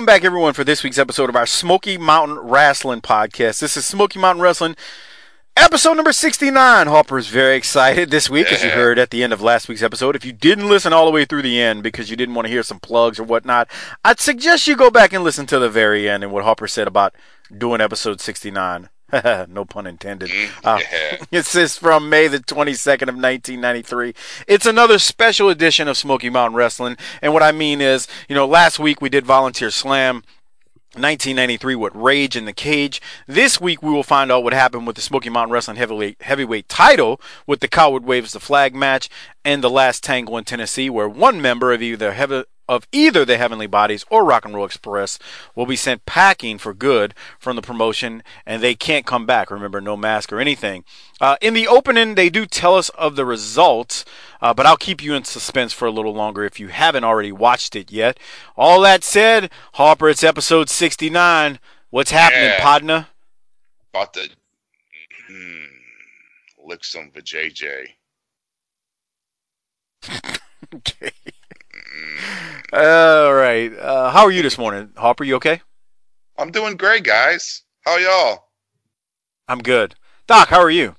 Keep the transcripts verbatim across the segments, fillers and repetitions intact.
Welcome back, everyone, for this week's episode of our Smoky Mountain Wrestling podcast. This is Smoky Mountain Wrestling, episode number sixty-nine. Harper is very excited this week, yeah. As you heard at the end of last week's episode. If you didn't listen all the way through the end because you didn't want to hear some plugs or whatnot, I'd suggest you go back and listen to the very end and what Harper said about doing episode sixty-nine. No pun intended. Uh, yeah. It says from May the twenty-second of nineteen ninety-three. It's another special edition of Smoky Mountain Wrestling. And what I mean is, you know, last week we did Volunteer Slam nineteen ninety-three with Rage in the Cage. This week we will find out what happened with the Smoky Mountain Wrestling heavyweight, heavyweight title with the Coward Waves the Flag match and the Last Tango in Tennessee, where one member of either heavy of either the Heavenly Bodies or Rock and Roll Express will be sent packing for good from the promotion, and they can't come back. Remember, no mask or anything. Uh, in the opening, they do tell us of the results, uh, but I'll keep you in suspense for a little longer if you haven't already watched it yet. All that said, Harper, it's episode sixty-nine. What's happening, yeah. Podna? About to mm, lick some for J J. Okay. All right. Uh, how are you this morning, Harper? You okay? I'm doing great, guys. How y'all? I'm good. Doc, how are you?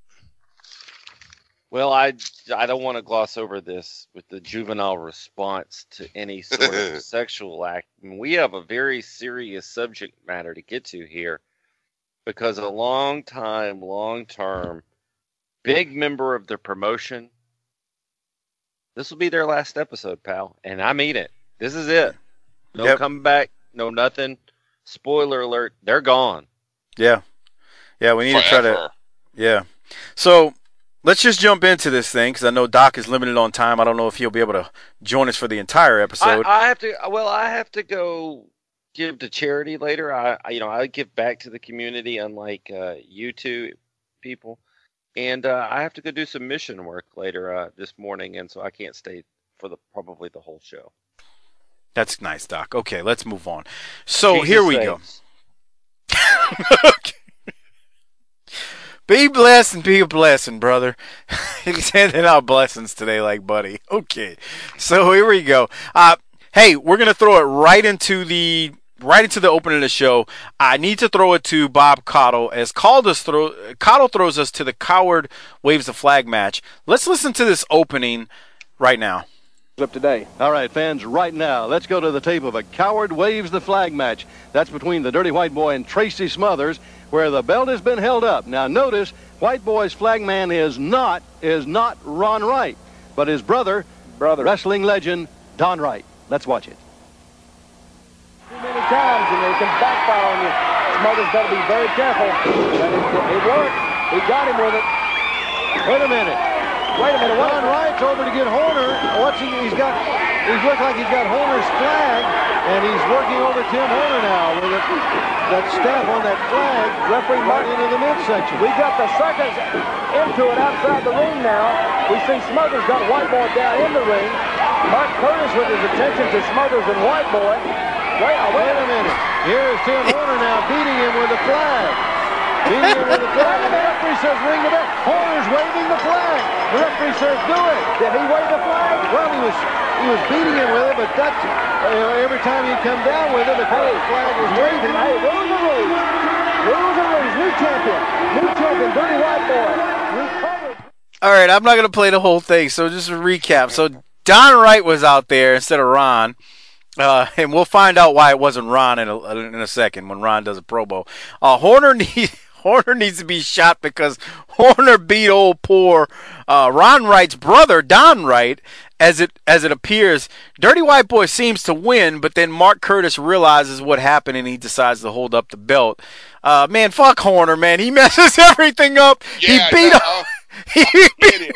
Well, I, I don't want to gloss over this with the juvenile response to any sort of sexual act. I mean, we have a very serious subject matter to get to here because a long time, long term, big member of the promotion. This will be their last episode, pal, and I mean it. This is it. No yep. coming back, no nothing. Spoiler alert, they're gone. Yeah. Yeah, we need Forever. to try to... Yeah. So, let's just jump into this thing, because I know Doc is limited on time. I don't know if he'll be able to join us for the entire episode. I, I have to... Well, I have to go give to charity later. I, I you know, I give back to the community, unlike uh, you two people. And uh, I have to go do some mission work later uh, this morning, and so I can't stay for the probably the whole show. That's nice, Doc. Okay, let's move on. So Jesus here we sakes. go. Okay. Be blessed and be a blessing, brother. He's handing out blessings today like Buddy. Okay, so here we go. Uh, hey, we're going to throw it right into the... Right into the opening of the show. I need to throw it to Bob Caudle as Caudle, throw, Caudle throws us to the Coward Waves the Flag match. Let's listen to this opening right now. Up today. All right, fans, right now, let's go to the tape of a Coward Waves the Flag match. That's between the Dirty White Boy and Tracy Smothers, where the belt has been held up. Now, notice, White Boy's flagman is not is not Ron Wright, but his brother, brother, wrestling legend Don Wright. Let's watch it. Too many times and they can backfire on you. Smothers got to be very careful. But it, it worked. He got him with it. Wait a minute. Wait a minute. Ron Wright's over to get Horner. What's he? He's got. He's looked like he's got Horner's flag, and he's working over Tim Horner now with it, that staff on that flag. Referee right into the midsection. We got the seconds into it outside the ring now. We see Smothers got White Boy down in the ring. Mark Curtis with his attention to Smothers and White Boy. Wait, oh, wait a minute. Here's Tim Horner now beating him with the flag. Beating him with the flag. And the referee says ring the bell. Horner's waving the flag. The referee says do it. Did he wave the flag? Well, he was he was beating him with it, but that's you know, every time he'd come down with it, the hey, flag was waving. Hey, rules are rules. Rules are rules. New champion. New champion. Dirty White Boy. Recovered. All right, I'm not going to play the whole thing, so just a recap. So Don Wright was out there instead of Ron. Uh, and we'll find out why it wasn't Ron in a, in a second when Ron does a promo. Uh, Horner, need, Horner needs to be shot because Horner beat old poor uh, Ron Wright's brother, Don Wright, as it as it appears. Dirty White Boy seems to win, but then Mark Curtis realizes what happened and he decides to hold up the belt. Uh, man, fuck Horner, man. He messes everything up. Yeah, he beat no, up. He beat,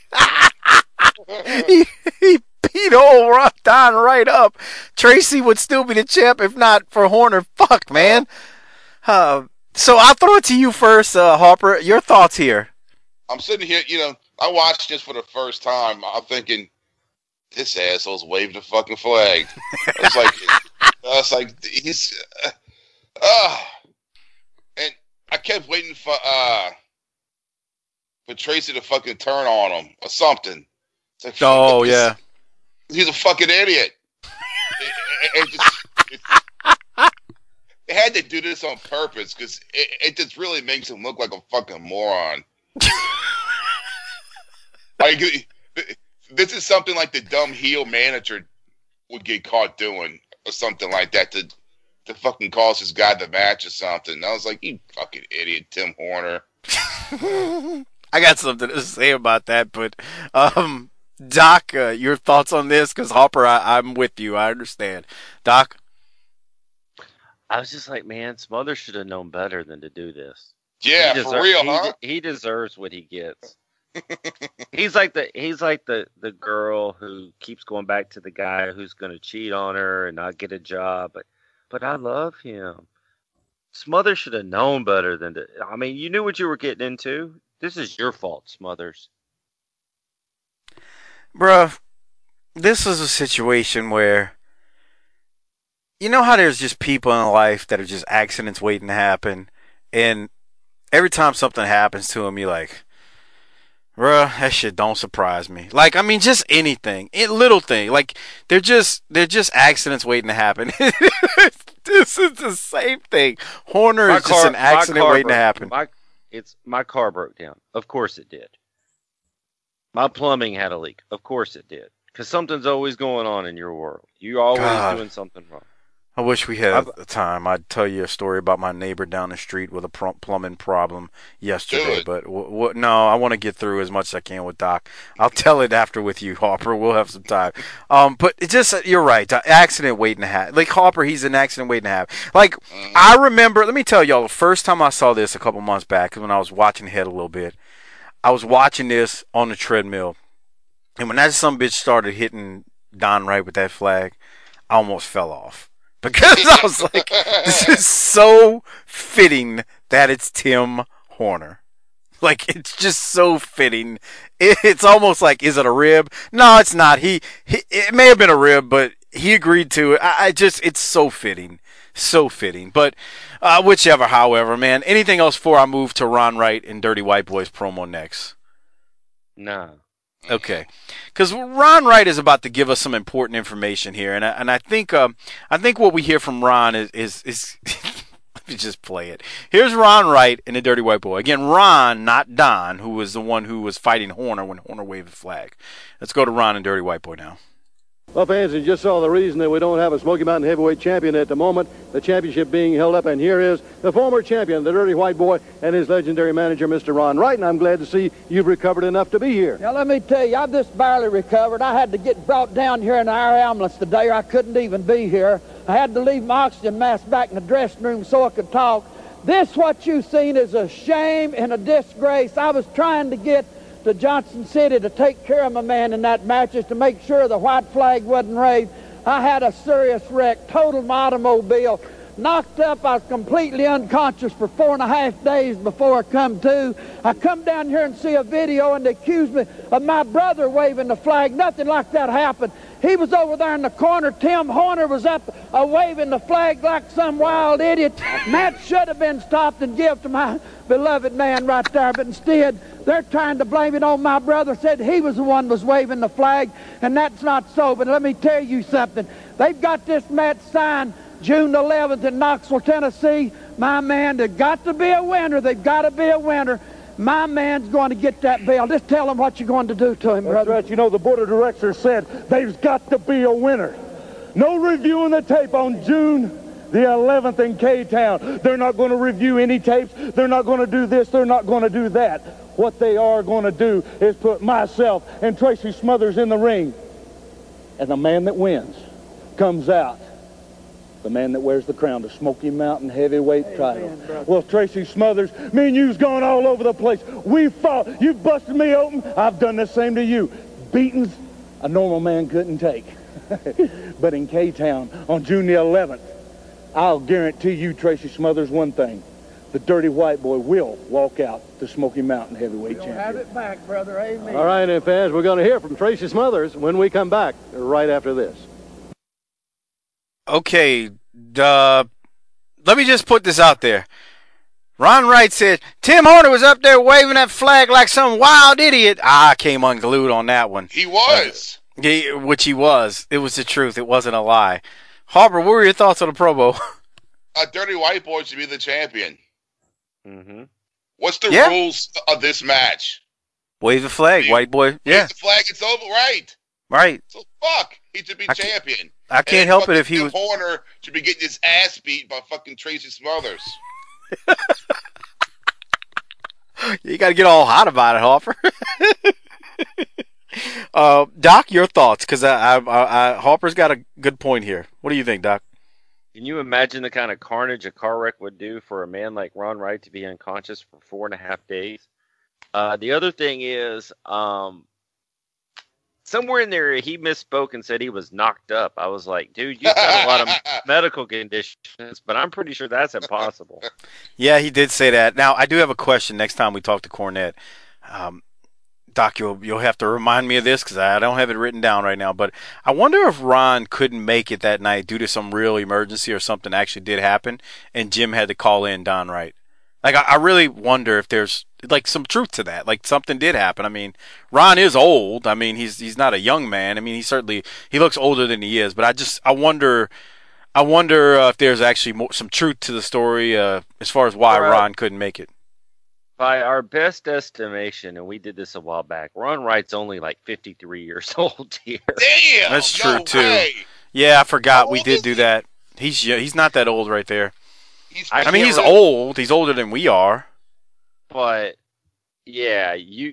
he, he beat old Don right up. Tracy would still be the champ if not for Horner. Fuck, man. Uh, so I'll throw it to you first, uh, Harper. Your thoughts here. I'm sitting here, you know, I watched this for the first time. I'm thinking, this asshole's waved the fucking flag. It's like, it's like, he's, uh, uh, and I kept waiting for, uh, for Tracy to fucking turn on him or something. It's like, oh, yeah. He's a fucking idiot. it, it, it just, it, they do this on purpose because it, it just really makes him look like a fucking moron. Like, this is something like the dumb heel manager would get caught doing or something like that to to fucking cost his guy the match or something. And I was like, you fucking idiot, Tim Horner. I got something to say about that, but um, Doc, uh, your thoughts on this? Because Hopper, I, I'm with you. I understand. Doc? I was just like, man, Smothers should have known better than to do this. Yeah, deser- for real, he, huh? de- he deserves what he gets. he's like the he's like the, the girl who keeps going back to the guy who's going to cheat on her and not get a job, but but I love him. Smothers should have known better than to. I mean, you knew what you were getting into. This is your fault, Smothers. Bruh, this is a situation where, you know how there's just people in life that are just accidents waiting to happen, and every time something happens to them, you're like, bruh, that shit don't surprise me. Like, I mean, just anything, it, little thing. Like, they're just they're just accidents waiting to happen. This is the same thing. Horner My is car, just an accident waiting broke, to happen. My, it's my car broke down. Of course it did. My plumbing had a leak. Of course it did. Because something's always going on in your world. You're always God. doing something wrong. I wish we had I've, a time. I'd tell you a story about my neighbor down the street with a plumbing problem yesterday. But w- w- no, I want to get through as much as I can with Doc. I'll tell it after with you, Harper. We'll have some time. Um, but it just, you're right. Accident waiting to happen. Like Harper, he's an accident waiting to happen. Like, I remember, let me tell y'all, the first time I saw this a couple months back, when I was watching ahead a little bit, I was watching this on the treadmill. And when that some bitch started hitting Don Wright with that flag, I almost fell off. Because I was like, this is so fitting that it's Tim Horner. Like, it's just so fitting. It, it's almost like, is it a rib? No, it's not. He, he it may have been a rib, but he agreed to it. I, I just, it's so fitting. So fitting. But uh, whichever, however, man. Anything else before I move to Ron Wright and Dirty White Boys promo next? No. Okay, because Ron Wright is about to give us some important information here, and I, and I think um, I think what we hear from Ron is is, is let me just play it. Here's Ron Wright and the Dirty White Boy again. Ron, not Don, who was the one who was fighting Horner when Horner waved the flag. Let's go to Ron and Dirty White Boy now. Well, fans, you just saw the reason that we don't have a Smoky Mountain heavyweight champion at the moment, the championship being held up, and here is the former champion, the Dirty White Boy, and his legendary manager, Mister Ron Wright, and I'm glad to see you've recovered enough to be here. Now, let me tell you, I've just barely recovered. I had to get brought down here in our ambulance today, or I couldn't even be here. I had to leave my oxygen mask back in the dressing room so I could talk. This, what you've seen, is a shame and a disgrace. I was trying to get to Johnson City to take care of my man in that match, just to make sure the white flag wasn't raised. I had a serious wreck, totaled my automobile, knocked up. I was completely unconscious for four and a half days before I come to. I come down here and see a video, and they accused me of my brother waving the flag. Nothing like that happened. He was over there in the corner. Tim Horner was up uh, waving the flag like some wild idiot. Matt should have been stopped and give to my beloved man right there, but instead they're trying to blame it on my brother. Said he was the one was waving the flag, and that's not so. But let me tell you something. They've got this match signed June eleventh in Knoxville, Tennessee. My man, they've got to be a winner. They've got to be a winner. My man's going to get that belt. Just tell him what you're going to do to him, brother. That's right. You know, the board of directors said there's got to be a winner. No reviewing the tape on June the eleventh in K-Town. They're not going to review any tapes. They're not going to do this. They're not going to do that. What they are going to do is put myself and Tracy Smothers in the ring. And the man that wins comes out. The man that wears the crown, the Smoky Mountain heavyweight hey, title. Man, well, Tracy Smothers, me and you's gone all over the place. We fought. You've busted me open. I've done the same to you. Beatings a normal man couldn't take. But in K-Town on June the eleventh, I'll guarantee you, Tracy Smothers, one thing. The Dirty White Boy will walk out the Smoky Mountain heavyweight champion. Have it back, brother. Amen. All right, and fans, we're going to hear from Tracy Smothers when we come back right after this. Okay, uh, let me just put this out there. Ron Wright said, Tim Horner was up there waving that flag like some wild idiot. Ah, I came unglued on that one. He was. Uh, he, which he was. It was the truth. It wasn't a lie. Harper, what were your thoughts on the promo? a Dirty White Boy should be the champion. Mm-hmm. What's the Yeah. rules of this match? Wave the flag, You- white boy. Yeah, Wave the flag, it's over, right? right. So fuck, he should be I can't- champion. I can't And help it fucking if he Tim was. Horner should be getting his ass beat by fucking Tracy Smothers. You got to get all hot about it, Hopper. uh, Doc, your thoughts? Because I, I, I, I, Hopper's got a good point here. What do you think, Doc? Can you imagine the kind of carnage a car wreck would do for a man like Ron Wright to be unconscious for four and a half days? Uh, the other thing is, um, somewhere in there he misspoke and said he was knocked up. I was like, dude, you've got a lot of medical conditions, but I'm pretty sure that's impossible. Yeah, he did say that. Now, I do have a question next time we talk to Cornette. Um, Doc, you'll, you'll have to remind me of this because I don't have it written down right now. But I wonder if Ron couldn't make it that night due to some real emergency or something actually did happen, and Jim had to call in Don Wright. Like, I, I really wonder if there's, like, some truth to that. Like, something did happen. I mean, Ron is old. I mean, he's he's not a young man. I mean, he certainly, he looks older than he is. But I just, I wonder, I wonder uh, if there's actually more, some truth to the story uh, as far as why Right. Ron couldn't make it. By our best estimation, and we did this a while back, Ron Wright's only like fifty-three years old here. Damn, That's no true, too. way. Yeah, I forgot How we old did is do he? that. He's yeah, he's not that old right there. He's I I mean, he's can't re- old. He's older than we are. But yeah, you,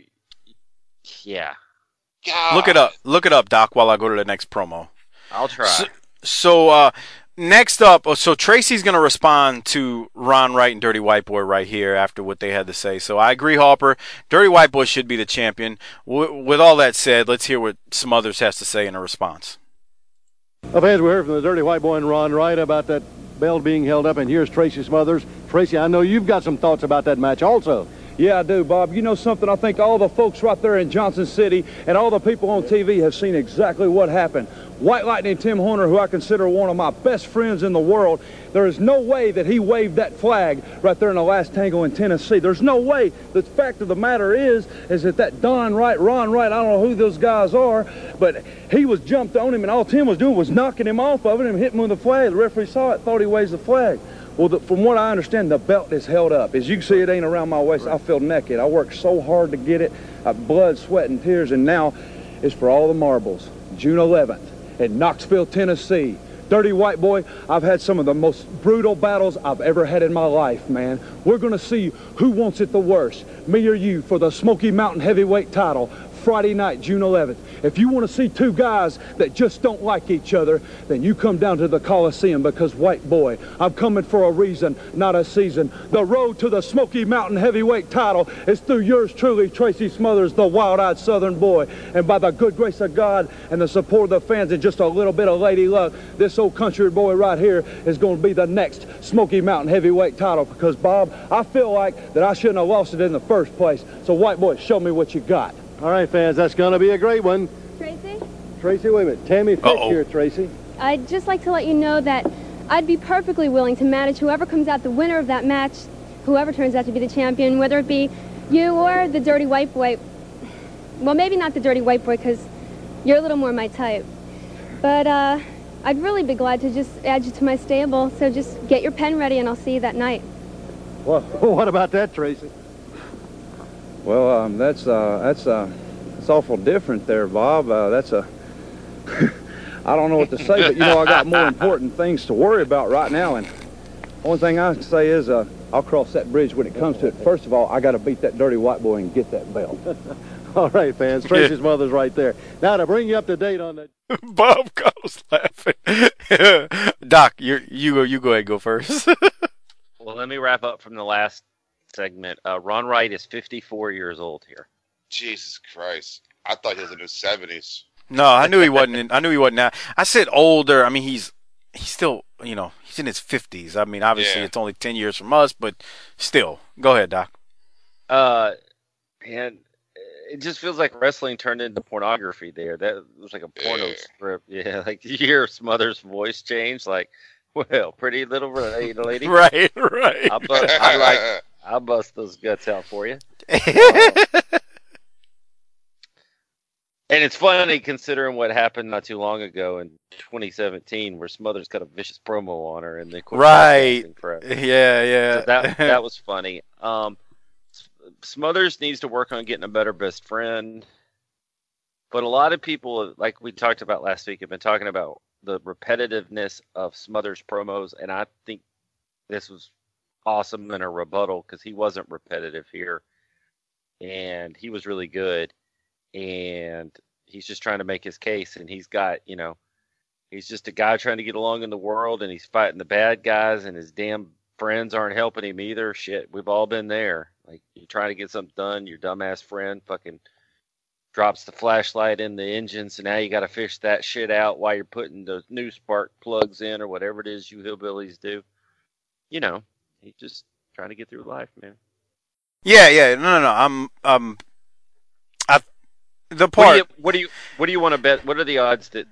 yeah, God. Look it up. Look it up, Doc, while I go to the next promo. I'll try. So, so uh, next up, oh, so Tracy's going to respond to Ron Wright and Dirty White Boy right here after what they had to say. So I agree, Hopper. Dirty White Boy should be the champion. W- with all that said, let's hear what Smothers has to say in a response. Well, fans, we heard from the Dirty White Boy and Ron Wright about that belt being held up, and here's Tracy Smothers. Tracy, I know you've got some thoughts about that match also. Yeah, I do, Bob. You know something? I think all the folks right there in Johnson City and all the people on T V have seen exactly what happened. White Lightning Tim Horner, who I consider one of my best friends in the world, there is no way that he waved that flag right there in the last tango in Tennessee. There's no way. The fact of the matter is, is that that Don Wright, Ron Wright, I don't know who those guys are, but he was jumped on him, and all Tim was doing was knocking him off of it and hitting him with the flag. The referee saw it, thought he waved the flag. Well, the, from what I understand, the belt is held up. As you can see, it ain't around my waist. I feel naked. I worked so hard to get it. I blood, sweat, and tears, and now it's for all the marbles. June eleventh in Knoxville, Tennessee. Dirty White Boy, I've had some of the most brutal battles I've ever had in my life, man. We're going to see who wants it the worst, me or you, for the Smoky Mountain Heavyweight title. Friday night, June eleventh. If you want to see two guys that just don't like each other, then you come down to the Coliseum, because, White Boy, I'm coming for a reason, not a season. The road to the Smoky Mountain Heavyweight title is through yours truly, Tracy Smothers, the wild-eyed Southern boy. And by the good grace of God and the support of the fans and just a little bit of lady luck, this old country boy right here is going to be the next Smoky Mountain Heavyweight title, because, Bob, I feel like that I shouldn't have lost it in the first place. So, White Boy, show me what you got. All right, fans, that's going to be a great one. Tracy, Tracy, wait a minute. Tammy Fish Uh-oh. here, Tracy. I'd just like to let you know that I'd be perfectly willing to manage whoever comes out the winner of that match, whoever turns out to be the champion, whether it be you or the Dirty White Boy. Well, maybe not the Dirty White Boy, because you're a little more my type. But uh, I'd really be glad to just add you to my stable, so just get your pen ready and I'll see you that night. Well, what about that, Tracy? Well, um, that's uh, that's uh, that's awful different there, Bob. Uh, that's a I don't know what to say, but you know I got more important things to worry about right now, and only thing I can say is uh, I'll cross that bridge when it comes to it. First of all, I got to beat that Dirty White Boy and get that belt. All right, fans, Tracy's mother's right there. Now, to bring you up to date on the... Bob goes laughing. Doc, you you go you go ahead and go first. Well, let me wrap up from the last segment. Uh, Ron Wright is fifty-four years old here. Jesus Christ. I thought he was in his seventies. No, I knew he wasn't. In, I knew he wasn't now. I said older. I mean, he's he's still, you know, he's in his fifties. I mean, obviously, Yeah. it's only ten years from us, but still. Go ahead, Doc. Uh, and it just feels like wrestling turned into pornography there. That was like a porno Yeah. strip. Yeah, like you hear Smothers' voice change. Like, well, pretty little lady. lady. Right, right. I, bu- I like. I'll bust those guts out for you. Uh, And it's funny considering what happened not too long ago in twenty seventeen, where Smothers got a vicious promo on her, and they quit right. Crap. Yeah, yeah. So that that was funny. Um, Smothers needs to work on getting a better best friend. But a lot of people, like we talked about last week, have been talking about the repetitiveness of Smothers promos, and I think this was awesome in a rebuttal because he wasn't repetitive here, and he was really good, and he's just trying to make his case, and he's got, you know, he's just a guy trying to get along in the world, and he's fighting the bad guys, and his damn friends aren't helping him either. Shit, we've all been there. Like, you're trying to get something done, your dumbass friend fucking drops the flashlight in the engine, so now you got to fish that shit out while you're putting the new spark plugs in or whatever it is you hillbillies do. You know, he's just trying to get through life, man. Yeah, yeah, no, no, no. I'm, um, I, the part. What do you, what do you, what do you want to bet? What are the odds that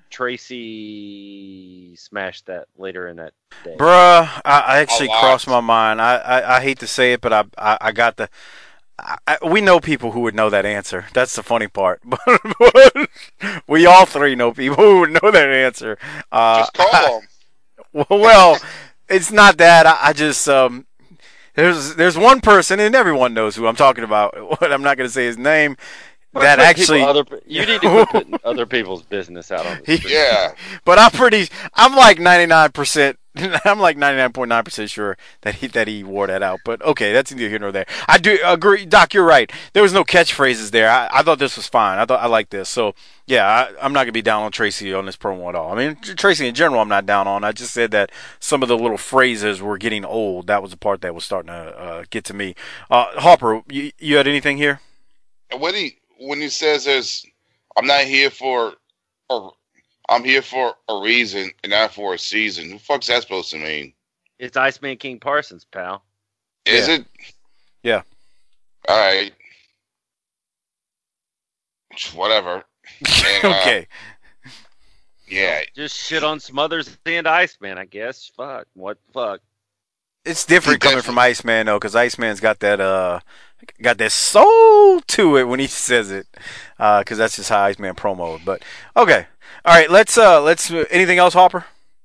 Tracy smashed that later in that day? Bruh, I, I actually crossed my mind. I, I, I hate to say it, but I, I, I got the. I, we know people who would know that answer. That's the funny part. But we all three know people who would know that answer. Uh, just call them. Well, it's not that. I, I just um, there's there's one person, and everyone knows who I'm talking about. I'm not going to say his name. That actually, other, you need to quit putting other people's business out on the street. Yeah, but I'm pretty. I'm like ninety-nine percent. I'm like ninety-nine point nine percent sure that he that he wore that out. But okay, that's neither here nor there. I do agree, Doc. You're right. There was no catchphrases there. I, I thought this was fine. I thought I liked this. So yeah, I, I'm not gonna be down on Tracy on this promo at all. I mean, Tracy in general, I'm not down on. I just said that some of the little phrases were getting old. That was the part that was starting to uh, get to me. Uh, Harper, you, you had anything here? When he when he says there's, I'm not here for, or I'm here for a reason and not for a season. What the fuck's that supposed to mean? It's Iceman King Parsons, pal. Is yeah. it? Yeah. All right. Whatever. And, uh, okay. Yeah. Just shit on Smothers and Iceman, I guess. Fuck. What the fuck? It's different coming from Iceman though, because Iceman's got that uh, got that soul to it when he says it, because uh, that's just how Iceman promoted. But okay, all right, let's uh, let's uh, anything else, Hopper?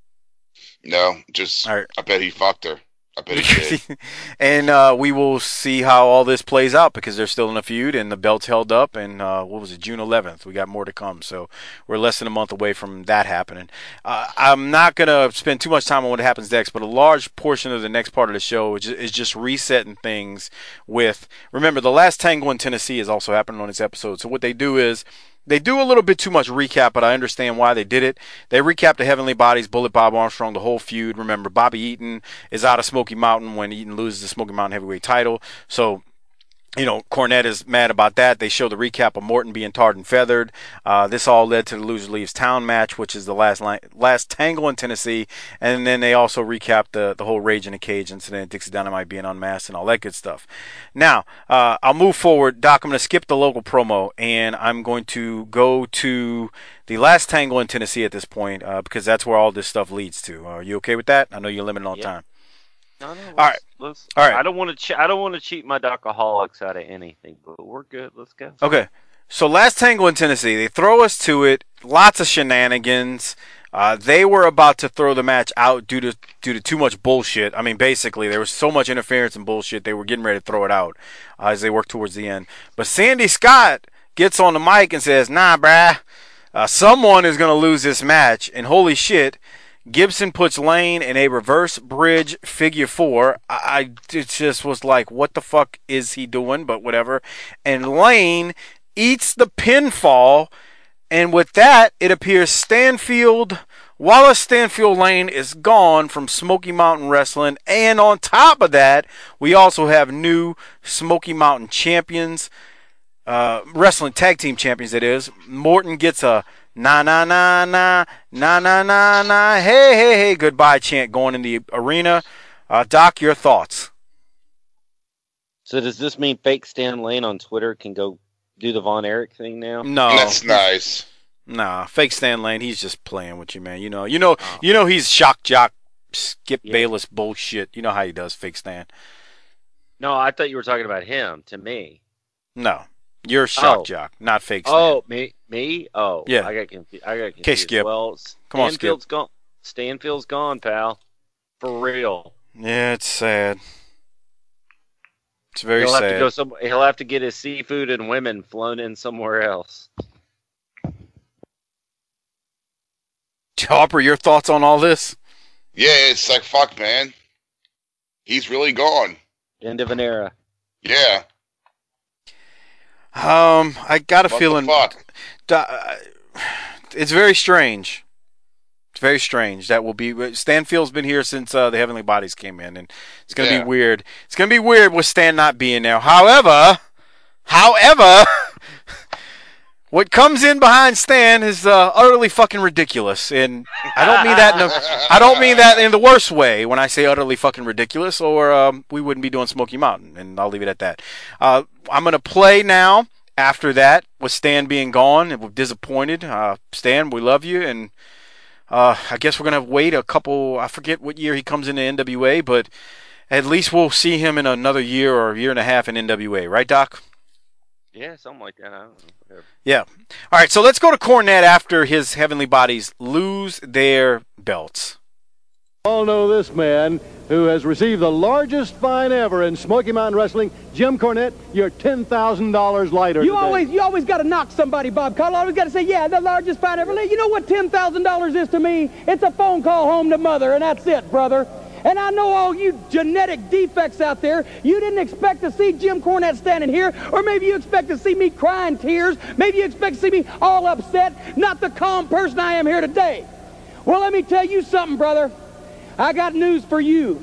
No, just all right. I bet he fucked her. I bet he did. And uh, we will see how all this plays out because they're still in a feud and the belt's held up. And uh, what was it, June eleventh? We got more to come. So we're less than a month away from that happening. Uh, I'm not going to spend too much time on what happens next, but a large portion of the next part of the show is just resetting things with, remember, the last Tango in Tennessee is also happening on this episode. So what they do is, they do a little bit too much recap, but I understand why they did it. They recap the Heavenly Bodies, Bullet Bob Armstrong, the whole feud. Remember, Bobby Eaton is out of Smoky Mountain when Eaton loses the Smoky Mountain Heavyweight title. So, you know, Cornette is mad about that. They show the recap of Morton being tarred and feathered. Uh, this all led to the Loser Leaves Town match, which is the last line, last Tango in Tennessee. And then they also recap the, the whole Rage in a Cage incident, Dixie Dynamite being unmasked and all that good stuff. Now, uh, I'll move forward. Doc, I'm going to skip the local promo, and I'm going to go to the last Tango in Tennessee at this point, uh, because that's where all this stuff leads to. Are you okay with that? I know you're limited on yeah. time. No, no, all right. Let's, all right. I don't want to. Che- I don't want to cheat my Docaholics out of anything, but we're good. Let's go. Okay. So last Tango in Tennessee, they throw us to it. Lots of shenanigans. Uh, they were about to throw the match out due to due to too much bullshit. I mean, basically, there was so much interference and bullshit. They were getting ready to throw it out uh, as they worked towards the end. But Sandy Scott gets on the mic and says, "Nah, bruh, uh, someone is gonna lose this match." And holy shit. Gibson puts Lane in a reverse bridge figure four. I, I it just was like, what the fuck is he doing? But whatever. And Lane eats the pinfall. And with that, it appears Stanfield, Wallace Stanfield Lane is gone from Smoky Mountain Wrestling. And on top of that, we also have new Smoky Mountain champions. Uh, wrestling tag team champions, that is. Morton gets a na na na na na na na na hey hey hey goodbye chant going in the arena. Uh, Doc, your thoughts? So does this mean fake Stan Lane on Twitter can go do the Von Erich thing now? No, that's nice. Nah, fake Stan Lane. He's just playing with you, man. You know, you know, oh. you know he's shock jock, Skip yeah. Bayless bullshit. You know how he does, fake Stan. No, I thought you were talking about him. To me, no. You're shock Oh. jock, not fake Stan. Oh, me, me. Oh, Yeah. I got confused. I got confused. Okay, Skip. Well, Come on, Skip. Stanfield's gone. Stanfield's gone, pal. For real. Yeah, it's sad. It's very he'll sad. have to go some. He'll have to get his seafood and women flown in somewhere else. Harper, your thoughts on all this? Yeah, it's like, fuck, man. He's really gone. End of an era. Yeah. Um, I got a What feeling. the fuck? Uh, It's very strange. It's very strange. That will be. Stanfield's been here since uh, the Heavenly Bodies came in, and it's gonna Yeah. be weird. It's gonna be weird with Stan not being there. However, however, what comes in behind Stan is uh, utterly fucking ridiculous, and I don't mean that. In a, I don't mean that in the worst way when I say utterly fucking ridiculous, or um, we wouldn't be doing Smoky Mountain, and I'll leave it at that. Uh, I'm gonna play now. After that, with Stan being gone, and we're disappointed. Uh, Stan, we love you, and uh, I guess we're gonna wait a couple. I forget what year he comes into N W A, but at least we'll see him in another year or a year and a half in N W A, right, Doc? Yeah, something like that. I don't know. Yeah. All right, so let's go to Cornette after his Heavenly Bodies lose their belts. All know this man who has received the largest fine ever in Smoky Mountain Wrestling. Jim Cornette, you're ten thousand dollars lighter You today. always, you always got to knock somebody, Bob Cottle. Always got to say, yeah, the largest fine ever. You know what ten thousand dollars is to me? It's a phone call home to mother, and that's it, brother. And I know all you genetic defects out there, you didn't expect to see Jim Cornette standing here, or maybe you expect to see me crying tears. Maybe you expect to see me all upset, not the calm person I am here today. Well, let me tell you something, brother. I got news for you.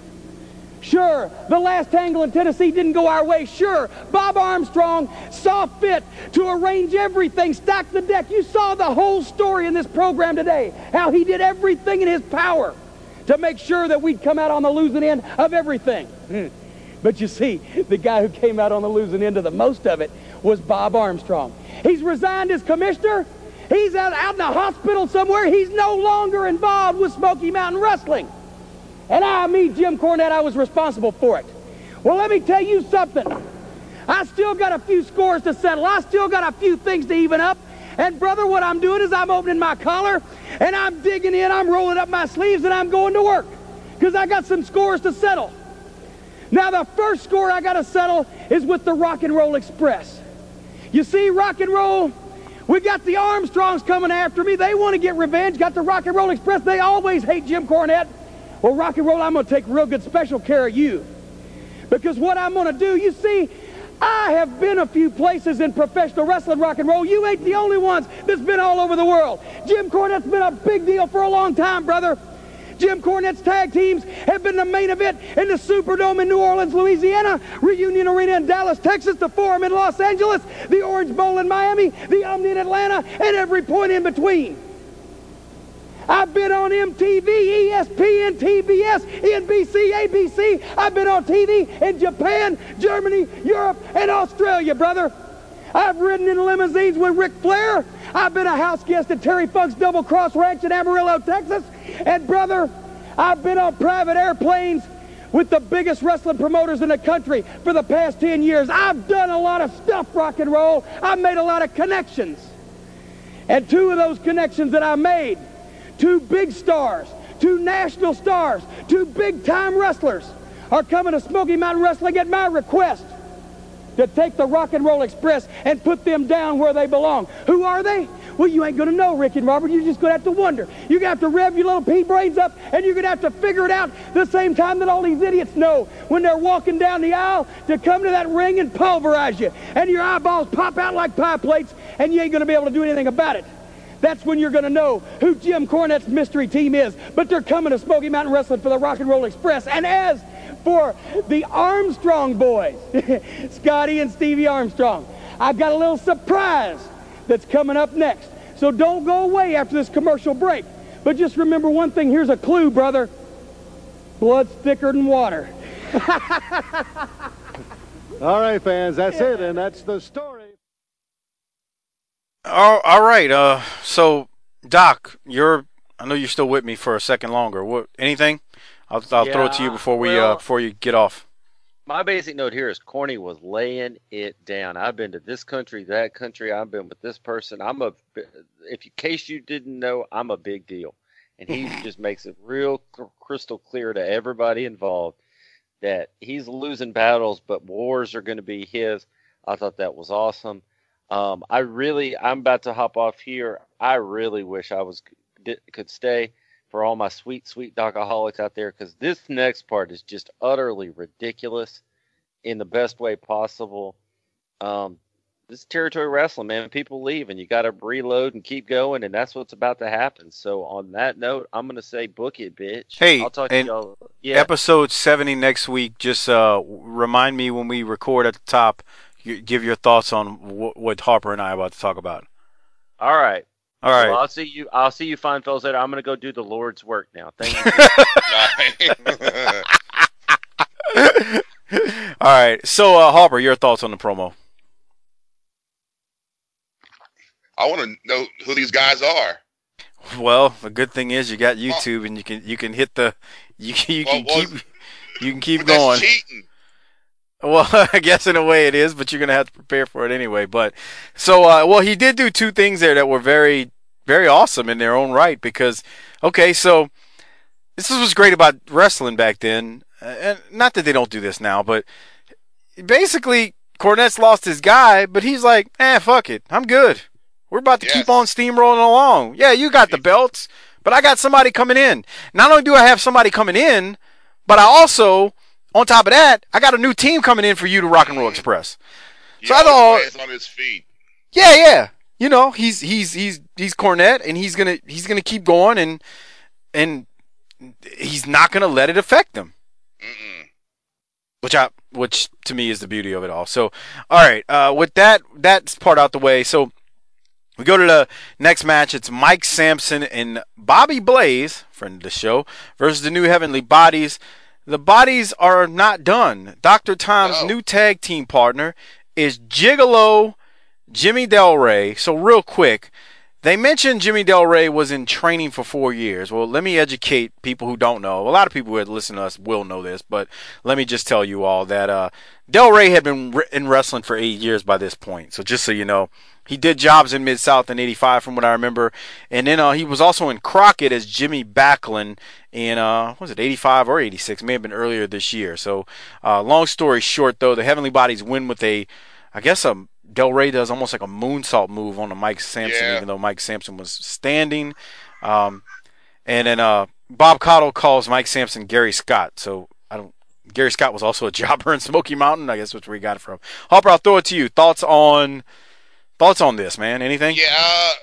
Sure, the last tangle in Tennessee didn't go our way. Sure, Bob Armstrong saw fit to arrange everything, stack the deck. You saw the whole story in this program today, how he did everything in his power to make sure that we'd come out on the losing end of everything. But you see, the guy who came out on the losing end of the most of it was Bob Armstrong. He's resigned as commissioner. He's out, out in a hospital somewhere. He's no longer involved with Smoky Mountain Wrestling. And I, me, Jim Cornette, I was responsible for it. Well, let me tell you something. I still got a few scores to settle. I still got a few things to even up. And, brother, what I'm doing is I'm opening my collar, and I'm digging in, I'm rolling up my sleeves, and I'm going to work. Because I got some scores to settle. Now, the first score I got to settle is with the Rock and Roll Express. You see, Rock and Roll, we got the Armstrongs coming after me. They want to get revenge. Got the Rock and Roll Express. They always hate Jim Cornette. Well, Rock and Roll, I'm going to take real good special care of you. Because what I'm going to do, you see, I have been a few places in professional wrestling, Rock and Roll. You ain't the only ones that's been all over the world. Jim Cornette's been a big deal for a long time, brother. Jim Cornette's tag teams have been the main event in the Superdome in New Orleans, Louisiana, Reunion Arena in Dallas, Texas, the Forum in Los Angeles, the Orange Bowl in Miami, the Omni in Atlanta, and every point in between. I've been on M T V, E S P N, T B S, N B C, A B C. I've been on T V in Japan, Germany, Europe, and Australia, brother. I've ridden in limousines with Ric Flair. I've been a house guest at Terry Funk's Double Cross Ranch in Amarillo, Texas. And, brother, I've been on private airplanes with the biggest wrestling promoters in the country for the past ten years. I've done a lot of stuff, Rock and Roll. I've made a lot of connections. And two of those connections that I made, two big stars, two national stars, two big-time wrestlers are coming to Smoky Mountain Wrestling at my request to take the Rock and Roll Express and put them down where they belong. Who are they? Well, you ain't going to know, Ricky and Robert. You're just going to have to wonder. You're going to have to rev your little pea brains up, and you're going to have to figure it out the same time that all these idiots know when they're walking down the aisle to come to that ring and pulverize you. And your eyeballs pop out like pie plates, and you ain't going to be able to do anything about it. That's when you're going to know who Jim Cornette's mystery team is. But they're coming to Smoky Mountain Wrestling for the Rock and Roll Express. And as for the Armstrong boys, Scotty and Stevie Armstrong, I've got a little surprise that's coming up next. So don't go away after this commercial break. But just remember one thing. Here's a clue, brother. Blood's thicker than water. All right, fans, that's it, and that's the story. All, all right. Uh, so Doc, you're. I know you're still with me for a second longer. What? Anything? I'll, I'll Yeah, throw it to you before we well, uh, before you get off. My basic note here is Corny was laying it down. I've been to this country, that country. I've been with this person. I'm a, if in case you didn't know, I'm a big deal. And he just makes it real crystal clear to everybody involved that he's losing battles, but wars are going to be his. I thought that was awesome. Um, I really, I'm about to hop off here. I really wish I was could stay for all my sweet, sweet Docaholics out there, because this next part is just utterly ridiculous in the best way possible. Um, this is territory wrestling, man. People leave, and you got to reload and keep going, and that's what's about to happen. So on that note, I'm going to say book it, bitch. Hey, I'll talk to y'all. Yeah. Episode seventy next week. Just uh, remind me when we record at the top, you, give your thoughts on w- what Harper and I are about to talk about. All right. All right. Well, I'll see you. I'll see you fine fellas later. I'm going to go do the Lord's work now. Thank you. All right. So, uh, Harper, your thoughts on the promo? I want to know who these guys are. Well, the good thing is you got YouTube, and you can you can hit the you you can well, keep well, you can keep going. That's cheating. Well, I guess in a way it is, but you're gonna have to prepare for it anyway. But so, uh, well, he did do two things there that were very, very awesome in their own right. Because, okay, so this is what's great about wrestling back then, and not that they don't do this now, but basically Cornette's lost his guy, but he's like, eh, fuck it, I'm good. We're about to yes. keep on steamrolling along. Yeah, you got the belts, but I got somebody coming in. Not only do I have somebody coming in, but I also, on top of that, I got a new team coming in for you to Rock and Roll Express. Yeah, so I thought, he's on his feet. Yeah, yeah. You know, he's he's he's he's Cornette, and he's gonna he's gonna keep going, and and he's not gonna let it affect him. Mm-mm. Which I which to me is the beauty of it all. So, all right, uh, with that that's part out the way. So we go to the next match. It's Mike Sampson and Bobby Blaze, friend of the show, versus the New Heavenly Bodies. The Bodies are not done. Doctor Tom's no. new tag team partner is Gigolo Jimmy Del Rey. So real quick, they mentioned Jimmy Del Rey was in training for four years. Well, let me educate people who don't know. A lot of people who listen to us will know this, but let me just tell you all that uh, Del Rey had been in wrestling for eight years by this point. So just so you know, he did jobs in Mid-South in eighty-five from what I remember. And then uh, he was also in Crockett as Jimmy Backlund in, uh, what was it, eighty-five or eighty-six? May have been earlier this year. So uh, long story short, though, the Heavenly Bodies win with a, I guess a Del Rey does almost like a moonsault move on the Mike Sampson, yeah. even though Mike Sampson was standing. Um, and then uh, Bob Caudle calls Mike Sampson Gary Scott. So I don't. Gary Scott was also a jobber in Smoky Mountain. I guess that's where we got it from. Harper, I'll throw it to you. Thoughts on thoughts on this, man? Anything? Yeah. Uh,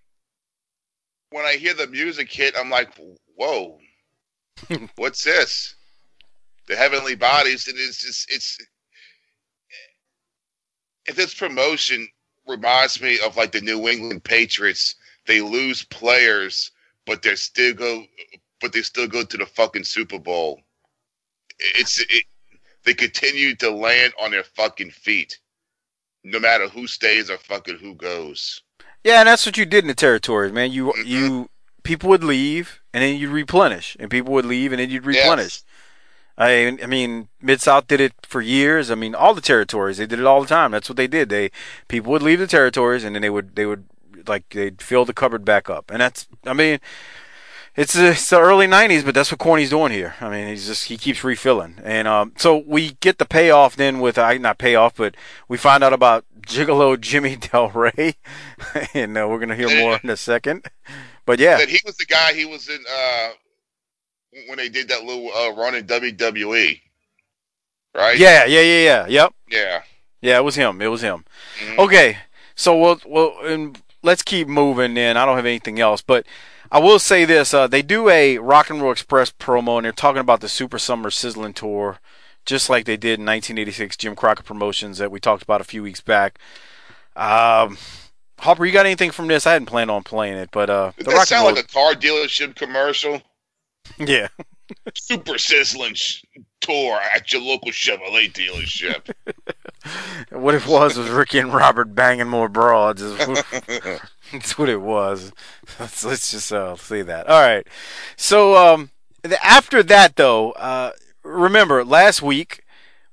when I hear the music hit, I'm like, whoa, what's this? The Heavenly Bodies. It is just it's. If this promotion reminds me of like the New England Patriots, they lose players, but they still go, but they still go to the fucking Super Bowl. It's it, they continue to land on their fucking feet, no matter who stays or fucking who goes. Yeah, and that's what you did in the territories, man. You mm-hmm. you people would leave and then you'd replenish, and people would leave and then you'd replenish. Yes. I, I mean, Mid-South did it for years. I mean, all the territories, they did it all the time. That's what they did. They people would leave the territories, and then they would they would like they'd fill the cupboard back up. And that's, I mean, it's, it's the early nineties, but that's what Corny's doing here. I mean, he's just he keeps refilling. And um, so we get the payoff then with uh, not payoff, but we find out about Gigolo Jimmy Del Rey, and uh, we're gonna hear more in a second. But yeah, that he was the guy. He was in. Uh... when they did that little uh, run in W W E, right? Yeah, yeah, yeah, yeah. Yep. Yeah. Yeah, it was him. It was him. Mm-hmm. Okay, so we'll, we'll and let's keep moving then. I don't have anything else, but I will say this. Uh, they do a Rock and Roll Express promo, and they're talking about the Super Summer Sizzling Tour, just like they did in nineteen eighty-six Jim Crockett Promotions that we talked about a few weeks back. Um, Harper, you got anything from this? I hadn't planned on playing it, but uh, Does the that Rock sound and Roll... like a car dealership commercial? Yeah. Super Sizzling Tour at your local Chevrolet dealership. What it was was Ricky and Robert banging more broads. That's what it was. Let's, let's just uh, say that. All right. So um, after that, though, uh, remember last week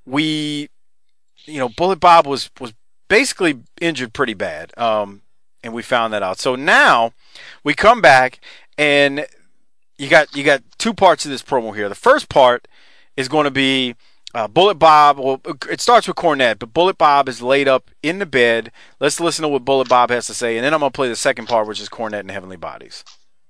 we, you know, Bullet Bob was, was basically injured pretty bad, um, and we found that out. So now we come back, and you got you got two parts of this promo here. The first part is going to be uh, Bullet Bob. Well, it starts with Cornette, but Bullet Bob is laid up in the bed. Let's listen to what Bullet Bob has to say, and then I'm going to play the second part, which is Cornette and Heavenly Bodies.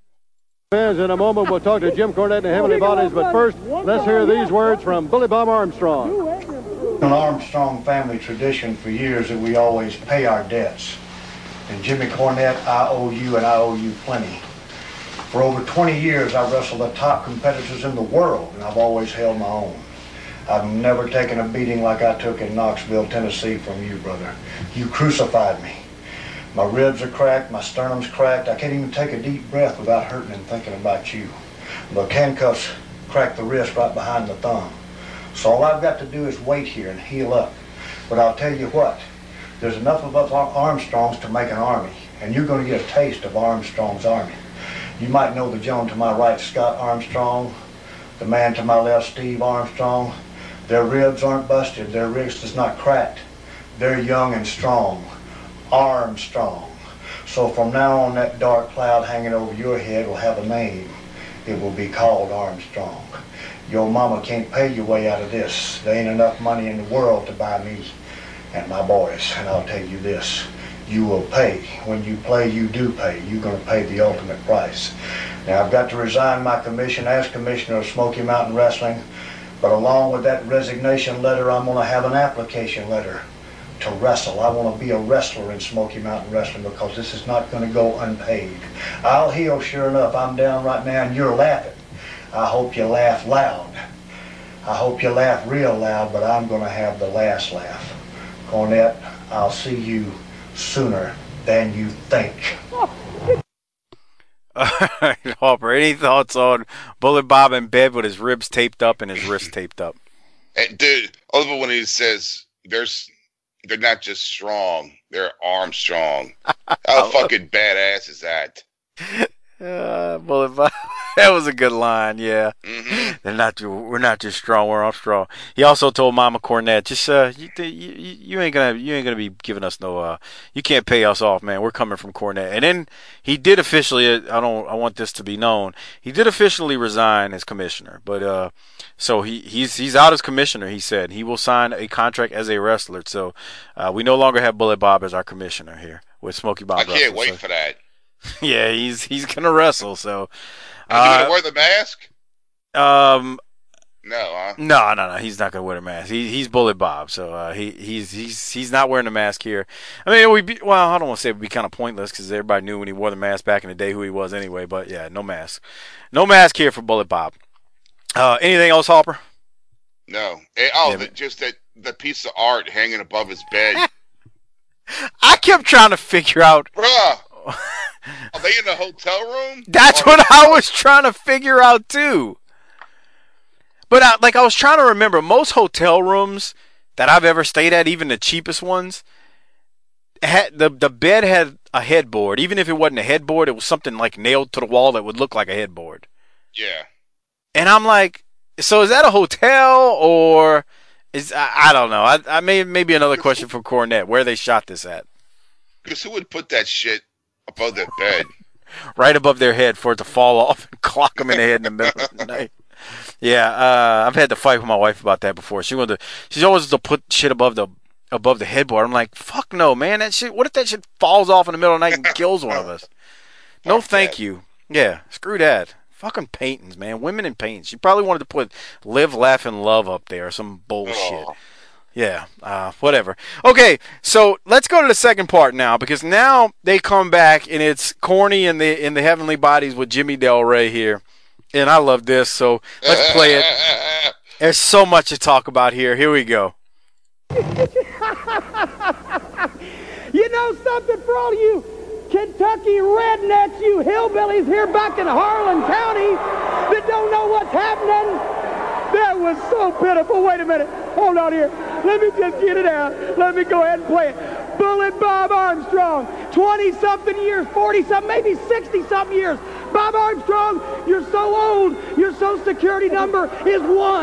Fans, in a moment, we'll talk to Jim Cornette and the Heavenly Bodies, but first, let's hear these words from Bullet Bob Armstrong. An Armstrong family tradition for years that we always pay our debts. And Jimmy Cornette, I owe you, and I owe you plenty. For over twenty years, I've wrestled the top competitors in the world, and I've always held my own. I've never taken a beating like I took in Knoxville, Tennessee from you, brother. You crucified me. My ribs are cracked, my sternum's cracked. I can't even take a deep breath without hurting and thinking about you. The handcuffs cracked the wrist right behind the thumb. So all I've got to do is wait here and heal up. But I'll tell you what, there's enough of us Armstrongs to make an army, and you're going to get a taste of Armstrong's army. You might know the gentleman to my right, Scott Armstrong, the man to my left, Steve Armstrong. Their ribs aren't busted, their wrist is not cracked. They're young and strong. Armstrong. So from now on, that dark cloud hanging over your head will have a name. It will be called Armstrong. Your mama can't pay your way out of this. There ain't enough money in the world to buy me and my boys. And I'll tell you this, you will pay. When you play, you do pay. You're going to pay the ultimate price. Now, I've got to resign my commission as commissioner of Smoky Mountain Wrestling, but along with that resignation letter, I'm going to have an application letter to wrestle. I want to be a wrestler in Smoky Mountain Wrestling because this is not going to go unpaid. I'll heal, sure enough. I'm down right now and you're laughing. I hope you laugh loud. I hope you laugh real loud, but I'm going to have the last laugh. Cornette, I'll see you sooner than you think. All right, Harper, any thoughts on Bullet Bob in bed with his ribs taped up and his wrist taped up? Hey, dude, I love it when he says there's they're not just strong, they're Armstrong. How fucking badass is that? Uh, Bullet Bob. That was a good line, yeah. Mm-hmm. They're not. We're not just strong. We're Armstrong. He also told Mama Cornette, "Just uh, you, you, you ain't gonna, you ain't gonna be giving us no. Uh, you can't pay us off, man. We're coming from Cornette." And then he did officially. I don't. I want this to be known. He did officially resign as commissioner, but uh, so he he's he's out as commissioner. He said he will sign a contract as a wrestler. So uh, we no longer have Bullet Bob as our commissioner here with Smoky Bob. I can't Russell, wait so. for that. Yeah, he's he's gonna wrestle. So. Is he gonna wear the mask? Um, no, huh? No, no, no. He's not gonna wear a mask. He, he's Bullet Bob, so uh, he he's he's he's not wearing a mask here. I mean, we be, well, I don't want to say it would be kind of pointless because everybody knew when he wore the mask back in the day who he was anyway. But yeah, no mask, no mask here for Bullet Bob. Uh, anything else, Harper? No. Hey, oh, yeah, the, but... just that the piece of art hanging above his bed. I kept trying to figure out. Bruh. Are they in the hotel room? That's or what I was trying to figure out too. But I, like I was trying to remember, most hotel rooms that I've ever stayed at, even the cheapest ones, had the the bed had a headboard. Even if it wasn't a headboard, it was something like nailed to the wall that would look like a headboard. Yeah. And I'm like, so is that a hotel or is I, I don't know. I, I may maybe another question for Cornette. Where they shot this at? Because who would put that shit above their bed? Right above their head for it to fall off and clock them in the head in the middle of the night. Yeah, uh, I've had to fight with my wife about that before. She wanted to, she's always to put shit above the above the headboard. I'm like, fuck no, man. That shit. What if that shit falls off in the middle of the night and kills one of us? No, fuck thank that. you. Yeah, screw that. Fucking paintings, man. Women in paintings. She probably wanted to put "Live, Laugh, and Love" up there or some bullshit. Oh. Yeah, uh, whatever. Okay, so let's go to the second part now because now they come back and it's Corny in the in the Heavenly Bodies with Jimmy Del Rey here, and I love this. So let's play it. There's so much to talk about here. Here we go. You know something, for all you Kentucky rednecks, you hillbillies here back in Harlan County that don't know what's happening? That was so pitiful. Wait a minute. Hold on here. Let me just get it out. Let me go ahead and play it. Bullet Bob Armstrong, twenty-something years, forty-something, maybe sixty-something years. Bob Armstrong, you're so old, your social security number is one.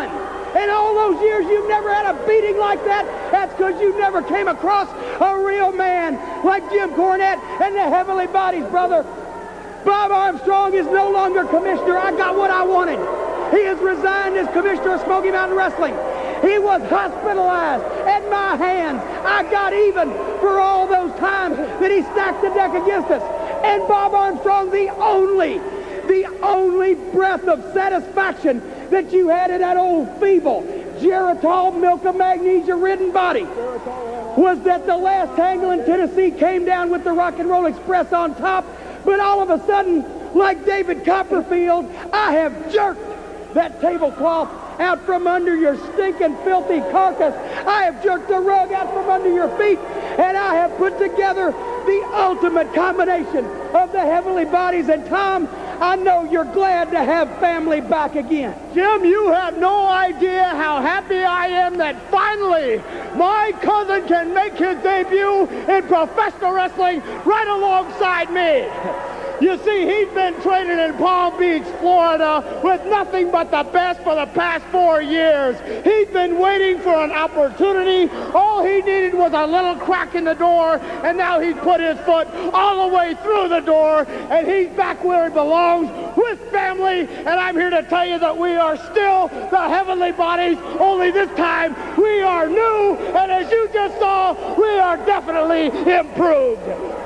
In all those years, you've never had a beating like that. That's because you never came across a real man like Jim Cornette and the Heavenly Bodies, brother. Bob Armstrong is no longer commissioner. I got what I wanted. He has resigned as commissioner of Smoky Mountain Wrestling. He was hospitalized at my hands. I got even for all those times that he stacked the deck against us. And Bob Armstrong, the only, the only breath of satisfaction that you had in that old feeble, Geritol, milk of magnesia-ridden body was that the last tangle in Tennessee came down with the Rock and Roll Express on top, but all of a sudden, like David Copperfield, I have jerked that tablecloth out from under your stinking, filthy carcass. I have jerked the rug out from under your feet, and I have put together the ultimate combination of the Heavenly Bodies. And Tom, I know you're glad to have family back again. Jim, you have no idea how happy I am that finally my cousin can make his debut in professional wrestling right alongside me. You see, he's been training in Palm Beach, Florida, with nothing but the best for the past four years. He's been waiting for an opportunity. All he needed was a little crack in the door, and now he's put his foot all the way through the door, and he's back where he belongs with family. And I'm here to tell you that we are still the Heavenly Bodies, only this time we are new, and as you just saw, we are definitely improved.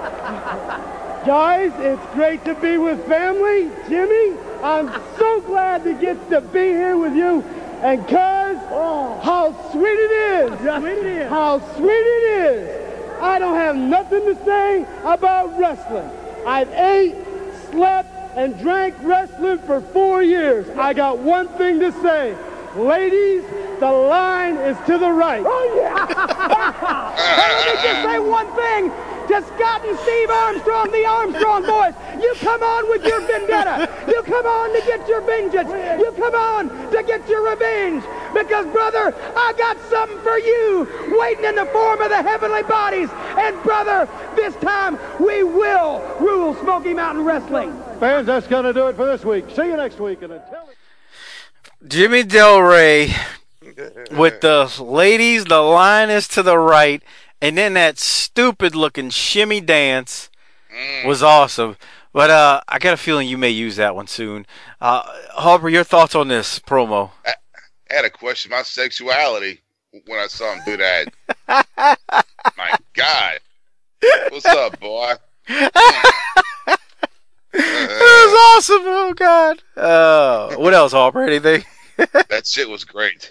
Guys, it's great to be with family. Jimmy, I'm so glad to get to be here with you. And cuz, oh, how sweet it is. How sweet it is. How sweet it is. I don't have nothing to say about wrestling. I've ate, slept, and drank wrestling for four years. I got one thing to say. Ladies, the line is to the right. Oh, yeah. Let me just say one thing. To Scott and Steve Armstrong, the Armstrong boys, you come on with your vendetta. You come on to get your vengeance. You come on to get your revenge. Because, brother, I got something for you waiting in the form of the Heavenly Bodies. And, brother, this time we will rule Smoky Mountain Wrestling. Fans, that's going to do it for this week. See you next week. And until Jimmy Del Rey with the ladies, the line is to the right. And then that stupid-looking shimmy dance was awesome. But uh, I got a feeling you may use that one soon. Uh, Harper, your thoughts on this promo? I, I had to question my sexuality when I saw him do that. My God. What's up, boy? It was awesome. Oh, God. Uh, what else, Harper? Anything? That shit was great.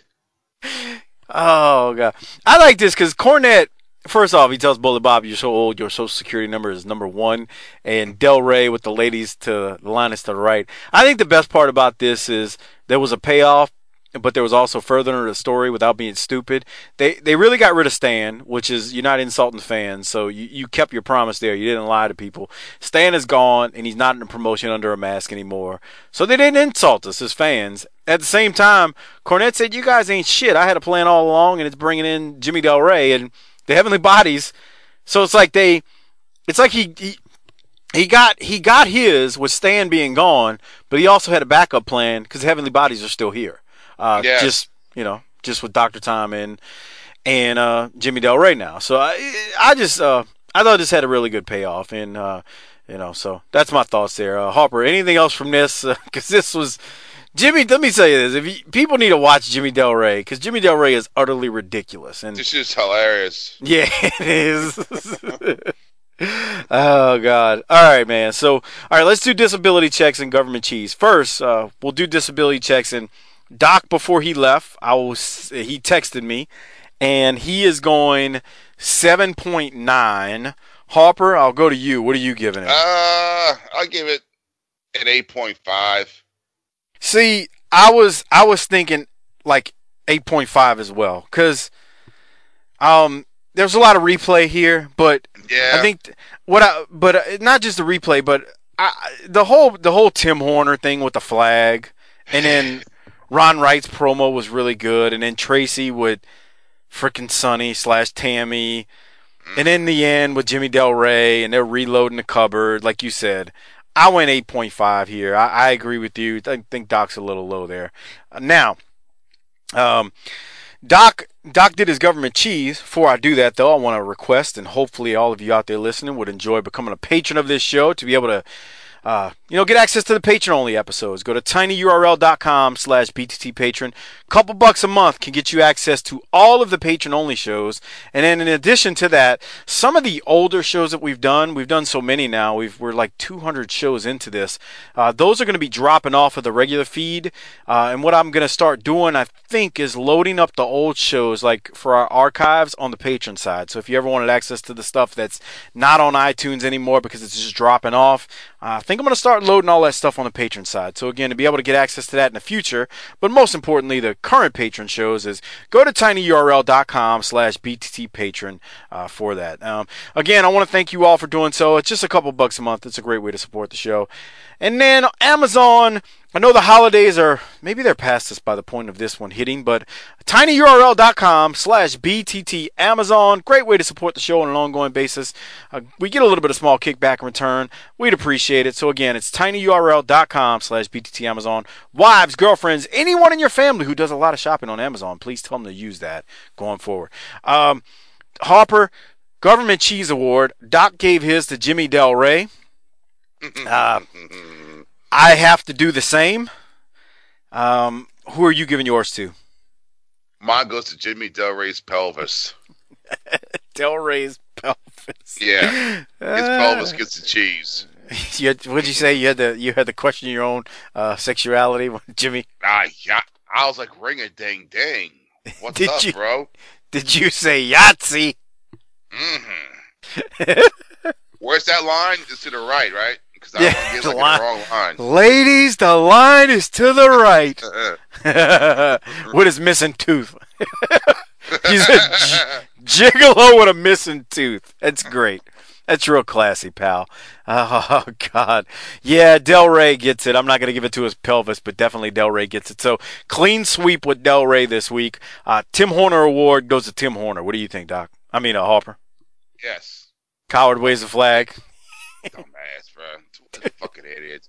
Oh, God. I like this because Cornette, first off, he tells Bullet Bob, you're so old, your social security number is number one. And Del Rey with the ladies to the line is to the right. I think the best part about this is there was a payoff, but there was also further into the story without being stupid. They they really got rid of Stan, which is you're not insulting fans, so you, you kept your promise there. You didn't lie to people. Stan is gone, and he's not in a promotion under a mask anymore. So they didn't insult us as fans. At the same time, Cornette said, you guys ain't shit. I had a plan all along, and it's bringing in Jimmy Del Rey and the Heavenly Bodies. So it's like they, it's like he, he, he got, he got his with Stan being gone, but he also had a backup plan because the Heavenly Bodies are still here. Uh, yes. Just, you know, just with Doctor Tom and, and, uh, Jimmy Del Rey now. So I, I just, uh, I thought this had a really good payoff and, uh, you know, so that's my thoughts there. Uh, Harper, anything else from this? Uh, cause this was, Jimmy, let me say this. If you, people need to watch Jimmy Del Rey, because Jimmy Del Rey is utterly ridiculous. And this is hilarious. Yeah, it is. Oh, God. All right, man. So, all right, let's do disability checks and government cheese. First, uh, we'll do disability checks. And Doc, before he left, I was he texted me, and he is going seven point nine. Harper, I'll go to you. What are you giving it? Uh, I'll give it an eight point five. See, I was I was thinking like eight point five as well, because um, there's a lot of replay here, but yeah. I think what I but uh, not just the replay, but I, the whole the whole Tim Horner thing with the flag, and then Ron Wright's promo was really good, and then Tracy with frickin' Sonny slash Tammy, and in the end with Jimmy Del Rey, and they're reloading the cupboard, like you said. I went eight point five here. I, I agree with you. I think Doc's a little low there. Uh, now, Um, Doc Doc did his government cheese. Before I do that, though, I want to request, and hopefully all of you out there listening would enjoy becoming a patron of this show to be able to Uh, you know, get access to the patron-only episodes. Go to tinyurl.com slash bttpatron. Couple bucks a month can get you access to all of the patron-only shows. And then in addition to that, some of the older shows that we've done, we've done so many now, we've, we're like two hundred shows into this. Uh, those are going to be dropping off of the regular feed. Uh, and what I'm going to start doing, I think, is loading up the old shows, like for our archives, on the patron side. So if you ever wanted access to the stuff that's not on iTunes anymore because it's just dropping off, uh, I think I'm going to start loading all that stuff on the patron side. So again, to be able to get access to that in the future, but most importantly, the current patron shows, is go to tinyurl.com slash bttpatron uh, for that. Um, again, I want to thank you all for doing so. It's just a couple bucks a month. It's a great way to support the show. And then Amazon, I know the holidays are, maybe they're past us by the point of this one hitting, but tinyurl.com slash btt Amazon, great way to support the show on an ongoing basis. Uh, we get a little bit of small kickback in return. We'd appreciate it. So again, it's tinyurl.com slash btt Amazon. Wives, girlfriends, anyone in your family who does a lot of shopping on Amazon, please tell them to use that going forward. Um, Harper, Government Cheese Award. Doc gave his to Jimmy Del Rey. Uh, I have to do the same. Um, who are you giving yours to? Mine goes to Jimmy Del Rey's pelvis. Del Rey's pelvis. Yeah, his uh, pelvis gets the cheese. You had, what'd you say? You had to you had to question your own uh, sexuality, Jimmy? Ah, yeah. I was like, ring a ding ding. What's did up, you, bro? Did you say Yahtzee? Mm-hmm. Where's that line? It's to the right, right? Because I yeah, don't get the like line, the wrong line. Ladies, the line is to the right. With his missing tooth. He's a g- gigolo with a missing tooth. That's great. That's real classy, pal. Oh, God. Yeah, Del Rey gets it. I'm not going to give it to his pelvis, but definitely Del Rey gets it. So, clean sweep with Del Rey this week. Uh, Tim Horner Award goes to Tim Horner. What do you think, Doc? I mean, uh, Harper. Yes. Coward waves the flag. Dumbass, bro. Fucking idiot.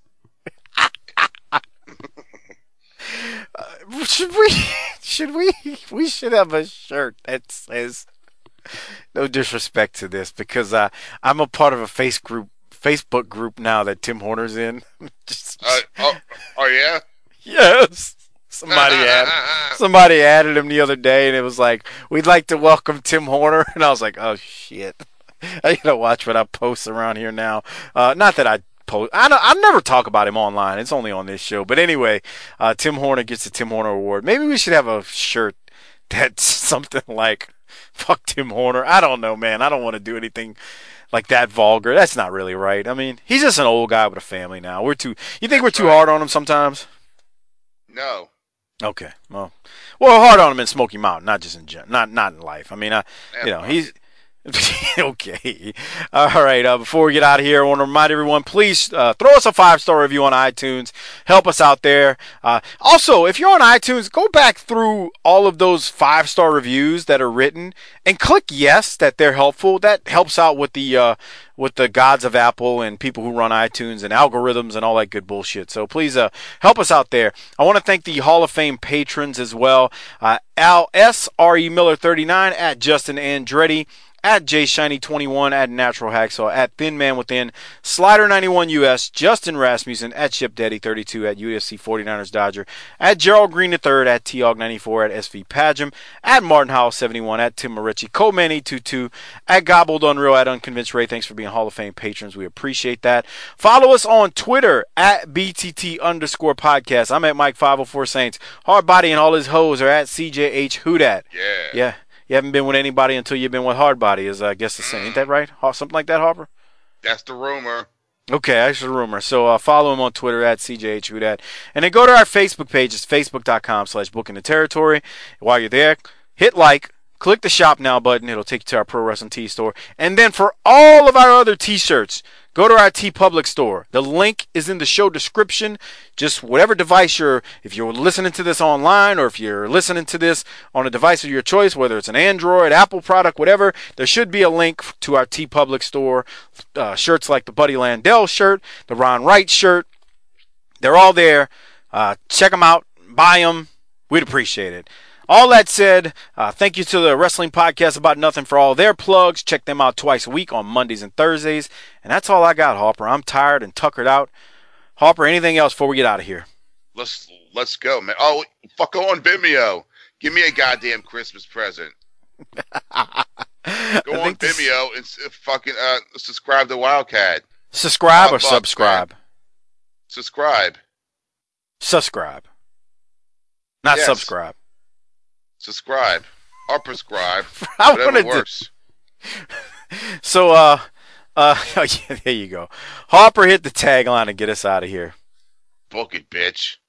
uh, should we? Should we? We should have a shirt that says, no disrespect to this, because uh, I'm a part of a face group, Facebook group now that Tim Horner's in. Just, uh, oh, oh, yeah? Yes. Somebody added, somebody added him the other day, and it was like, we'd like to welcome Tim Horner. And I was like, oh, shit. I gotta watch what I post around here now. Uh, not that I post. I don't, I never talk about him online. It's only on this show. But anyway, uh, Tim Horner gets the Tim Horner Award. Maybe we should have a shirt that's something like, fuck Tim Horner. I don't know, man. I don't want to do anything like that vulgar. That's not really right. I mean, he's just an old guy with a family now. We're too. You think That's we're too right. hard on him sometimes? No. Okay. Well, well, hard on him in Smoky Mountain, not just in gen- not not in life. I mean, I, you know, he's. Okay. All right. Uh, before we get out of here, I want to remind everyone, please uh, throw us a five-star review on iTunes. Help us out there. Uh, also, if you're on iTunes, go back through all of those five-star reviews that are written and click yes that they're helpful. That helps out with the uh, with the gods of Apple and people who run iTunes and algorithms and all that good bullshit. So please uh, help us out there. I want to thank the Hall of Fame patrons as well. Uh, Al S, R E Miller thirty-nine, at Justin Andretti, at J Shiny twenty-one, at Natural Hacksaw, at Thin Man Within, Slider ninety-one U S, Justin Rasmussen, at Chip Daddy thirty-two, at U F C forty-niners Dodger, at Gerald Green the third, at T O G ninety-four, at S V Pagem, at Martin Howell seventy-one, at Tim Marici, Coleman eight two two, at Gobbled Unreal, at Unconvinced Ray. Thanks for being Hall of Fame patrons. We appreciate that. Follow us on Twitter at B T T underscore podcast. I'm at Mike five oh four Saints. Hardbody and all his hoes are at C J H Whodat. Yeah. Yeah. You haven't been with anybody until you've been with Hardbody, is I guess the same. Mm. Ain't that right? Something like that, Harper? That's the rumor. Okay, that's the rumor. So uh, follow him on Twitter at C J H Whodat. And then go to our Facebook page. It's facebook.com slash booking the territory. While you're there, hit like. Click the Shop Now button. It'll take you to our Pro Wrestling Tee store. And then for all of our other T-shirts, go to our TeePublic store. The link is in the show description. Just whatever device you're, if you're listening to this online or if you're listening to this on a device of your choice, whether it's an Android, Apple product, whatever, there should be a link to our TeePublic store. Uh, shirts like the Buddy Landell shirt, the Ron Wright shirt. They're all there. Uh, check them out. Buy them. We'd appreciate it. All that said, uh, thank you to the Wrestling Podcast About Nothing for all their plugs. Check them out twice a week on Mondays and Thursdays. And that's all I got, Harper. I'm tired and tuckered out. Harper, anything else before we get out of here? Let's let's go, man. Oh, fuck, go on Vimeo. Give me a goddamn Christmas present. Go on this... Vimeo and uh, fucking uh, subscribe to Wildcat. Subscribe oh, or fuck, subscribe? Man. Subscribe. Subscribe. Not yes. subscribe. Subscribe or prescribe. I whatever works. Do... So, uh, uh, oh, yeah, there you go. Harper, hit the tagline and get us out of here. Book it, bitch.